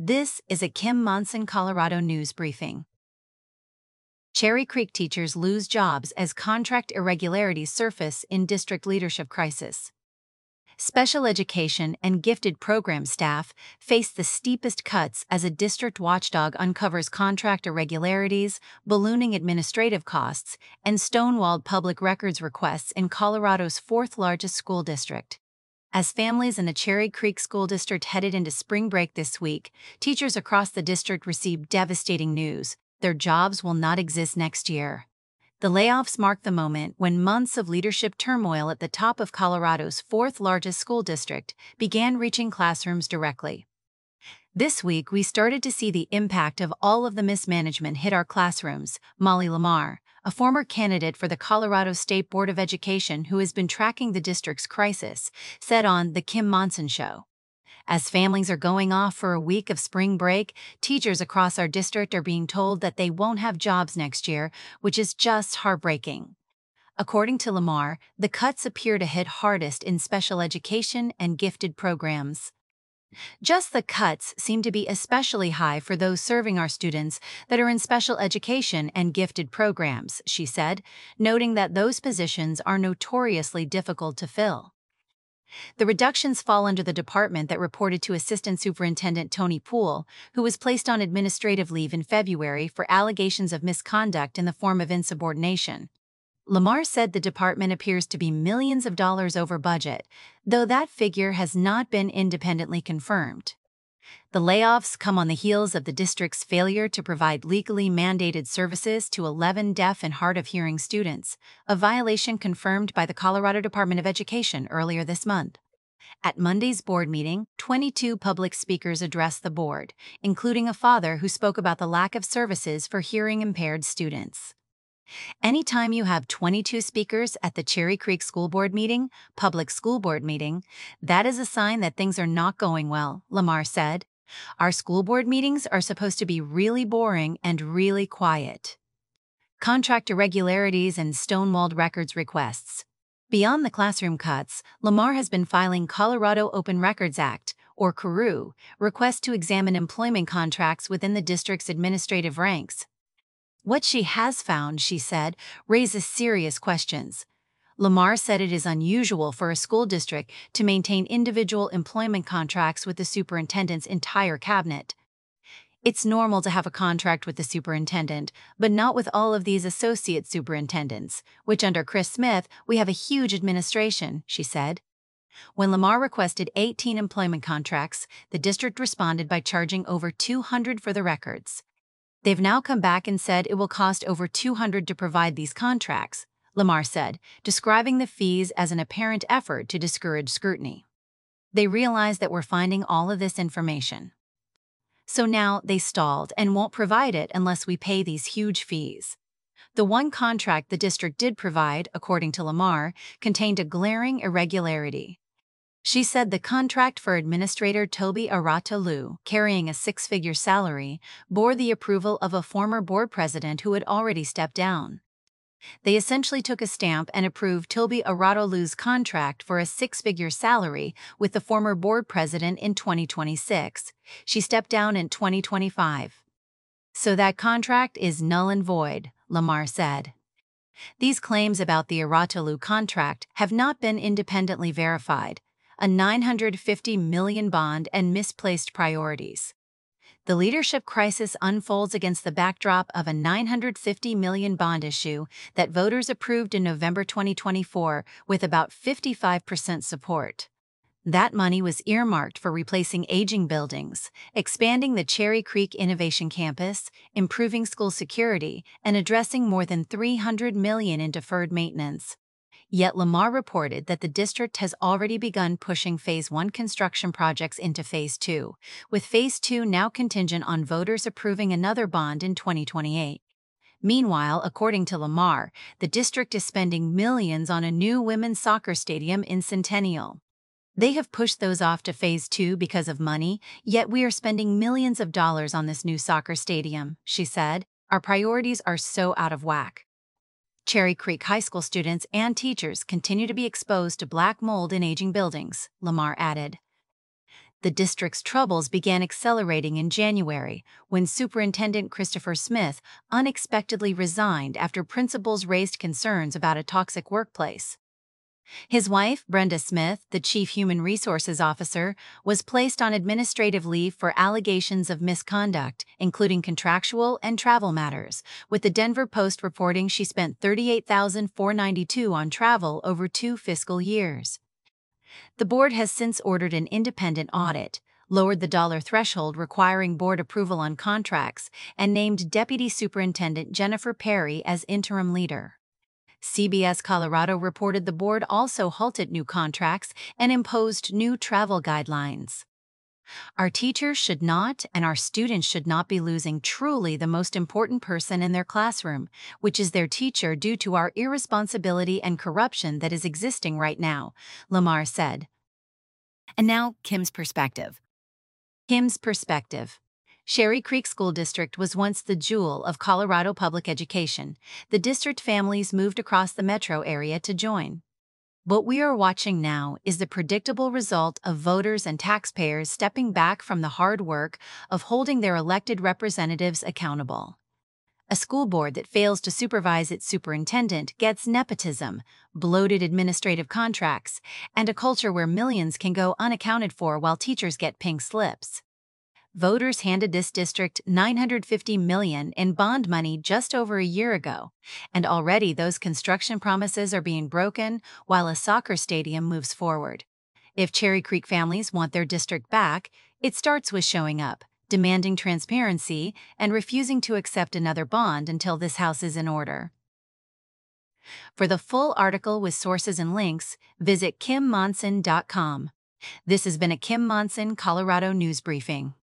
This is a Kim Monson, Colorado news briefing. Cherry Creek teachers lose jobs as contract irregularities surface in district leadership crisis. Special education and gifted program staff face the steepest cuts as a district watchdog uncovers contract irregularities, ballooning administrative costs, and stonewalled public records requests in Colorado's fourth-largest school district. As families in the Cherry Creek School District headed into spring break this week, teachers across the district received devastating news: their jobs will not exist next year. The layoffs mark the moment when months of leadership turmoil at the top of Colorado's fourth-largest school district began reaching classrooms directly. This week, we started to see the impact of all of the mismanagement hit our classrooms, Molly Lamar, a former candidate for the Colorado State Board of Education who has been tracking the district's crisis, said on The Kim Monson Show. As families are going off for a week of spring break, teachers across our district are being told that they won't have jobs next year, which is just heartbreaking. According to Lamar, the cuts appear to hit hardest in special education and gifted programs. Just the cuts seem to be especially high for those serving our students that are in special education and gifted programs, she said, noting that those positions are notoriously difficult to fill. The reductions fall under the department that reported to Assistant Superintendent Tony Poole, who was placed on administrative leave in February for allegations of misconduct in the form of insubordination. Lamar said the department appears to be millions of dollars over budget, though that figure has not been independently confirmed. The layoffs come on the heels of the district's failure to provide legally mandated services to 11 deaf and hard of hearing students, a violation confirmed by the Colorado Department of Education earlier this month. At Monday's board meeting, 22 public speakers addressed the board, including a father who spoke about the lack of services for hearing-impaired students. Anytime you have 22 speakers at the Cherry Creek School Board meeting, public school board meeting, that is a sign that things are not going well, Lamar said. Our school board meetings are supposed to be really boring and really quiet. Contract irregularities and stonewalled records requests. Beyond the classroom cuts, Lamar has been filing Colorado Open Records Act, or CORU, requests to examine employment contracts within the district's administrative ranks. What she has found, she said, raises serious questions. Lamar said it is unusual for a school district to maintain individual employment contracts with the superintendent's entire cabinet. It's normal to have a contract with the superintendent, but not with all of these associate superintendents, which under Chris Smith, we have a huge administration, she said. When Lamar requested 18 employment contracts, the district responded by charging over $200 for the records. They've now come back and said it will cost over $200 to provide these contracts, Lamar said, describing the fees as an apparent effort to discourage scrutiny. They realize that we're finding all of this information. So now they stalled and won't provide it unless we pay these huge fees. The one contract the district did provide, according to Lamar, contained a glaring irregularity. She said the contract for Administrator Toby Aratalu, carrying a six-figure salary, bore the approval of a former board president who had already stepped down. They essentially took a stamp and approved Toby Aratalu's contract for a six-figure salary with the former board president in 2026. She stepped down in 2025. So that contract is null and void, Lamar said. These claims about the Aratalu contract have not been independently verified. A $950 million bond and misplaced priorities. The leadership crisis unfolds against the backdrop of a $950 million bond issue that voters approved in November 2024 with about 55% support. That money was earmarked for replacing aging buildings, expanding the Cherry Creek Innovation Campus, improving school security, and addressing more than $300 million in deferred maintenance. Yet Lamar reported that the district has already begun pushing Phase 1 construction projects into Phase 2, with Phase 2 now contingent on voters approving another bond in 2028. Meanwhile, according to Lamar, the district is spending millions on a new women's soccer stadium in Centennial. They have pushed those off to Phase 2 because of money, yet we are spending millions of dollars on this new soccer stadium, she said. Our priorities are so out of whack. Cherry Creek High School students and teachers continue to be exposed to black mold in aging buildings, Lamar added. The district's troubles began accelerating in January when Superintendent Christopher Smith unexpectedly resigned after principals raised concerns about a toxic workplace. His wife, Brenda Smith, the chief human resources officer, was placed on administrative leave for allegations of misconduct, including contractual and travel matters, with the Denver Post reporting she spent $38,492 on travel over 2 fiscal years. The board has since ordered an independent audit, lowered the dollar threshold requiring board approval on contracts, and named Deputy Superintendent Jennifer Perry as interim leader. CBS Colorado reported the board also halted new contracts and imposed new travel guidelines. Our teachers should not and our students should not be losing truly the most important person in their classroom, which is their teacher, due to our irresponsibility and corruption that is existing right now, Lamar said. And now, Kim's perspective. Kim's perspective. Cherry Creek School District was once the jewel of Colorado public education. The district families moved across the metro area to join. What we are watching now is the predictable result of voters and taxpayers stepping back from the hard work of holding their elected representatives accountable. A school board that fails to supervise its superintendent gets nepotism, bloated administrative contracts, and a culture where millions can go unaccounted for while teachers get pink slips. Voters handed this district $950 million in bond money just over a year ago, and already those construction promises are being broken while a soccer stadium moves forward. If Cherry Creek families want their district back, it starts with showing up, demanding transparency, and refusing to accept another bond until this house is in order. For the full article with sources and links, visit KimMonson.com. This has been a Kim Monson Colorado News Briefing.